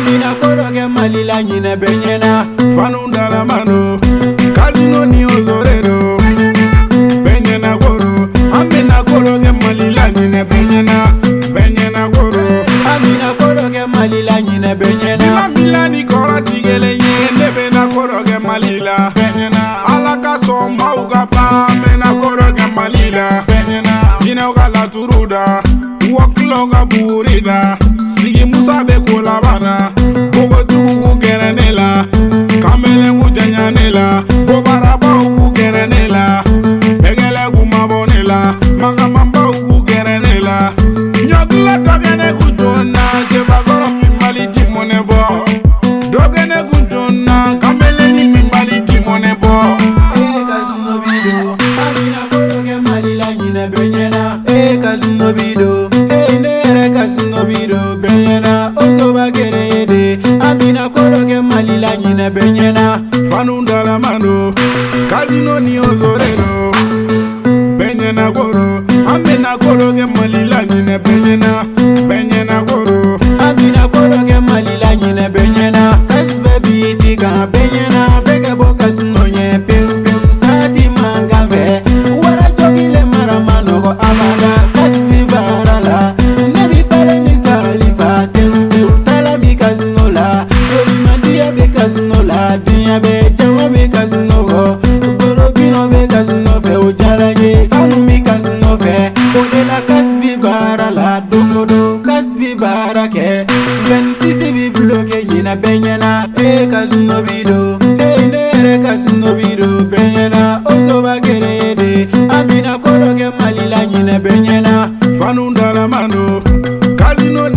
Amina koro ke malila nyine benyena Fanu dala mano Casino ni ozorero Benyena koro Amina koro ke malila nyine benyena koro Amina koro ke malila nyine benyena Mila ni koro tigele nye Nebe na koro ke malila benyena Alaka somba ugaba Mena koro ke malila benyena Jina ugala turuda Wakilo ga burida Sigi musa be kolabana Bogo tugu gerenela Kamele mujanyanela Bobaraba ugu gerenela Begele gumabonela Magamamba ugu gerenela Nyogla dogene kujona Jebagoro mimbali timone bo Dogene kujona Kamele ni mimbali timone bo Casino bido Amina koro ke malila nyine benyena Casino bido Nere casino bido benyena Ozoba gerede Amina koro ke malila nyine benyena Fanu dala mano Casino ni ozorero Benyena koro Amina koro ke malila nyine benyena koro Amina koro ke malila nyine benyena Kasbe bitika benyena Bege bo casino nye Peu peu sati mangave Wara jogile maramano ko amada Kasbi barala Nebi pare ni salifa Peu peu talami casino la Joli mandia be casino la Dunya be jawa be casino ho Gorobino be casino fe Ujalaje fanu mi casino fe Odela kasbi barala Dongodo kasbi barake Sisi bi bloke nyina benyena casino bido nere casino bido benyena Ozoba gerede Amina koro ke malila nyina benyena Fanu dala mano Casino